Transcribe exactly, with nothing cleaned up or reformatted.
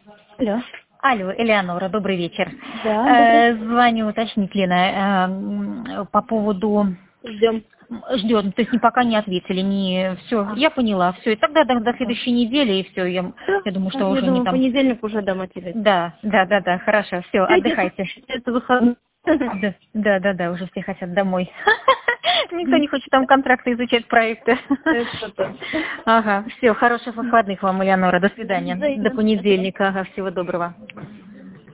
Алло. Алло, Элеонора, добрый вечер. Да, Э, звоню уточнить, Лена, э, по поводу... ждем. Ждем, то есть ни пока не ответили, не... Все, я поняла, все. И тогда до, до следующей недели, и все, я, я думаю, что Я уже не думаю, там... понедельник уже дам ответ. Да, да, да, да, хорошо, все, отдыхайте. Это выходной. Да, да, да, да, уже все хотят домой. Никто не хочет там контракты изучать, проекты. Это точно. Ага, все, хороших выходных вам, Элеонора, до свидания. До Взаимно. понедельника, ага, всего доброго.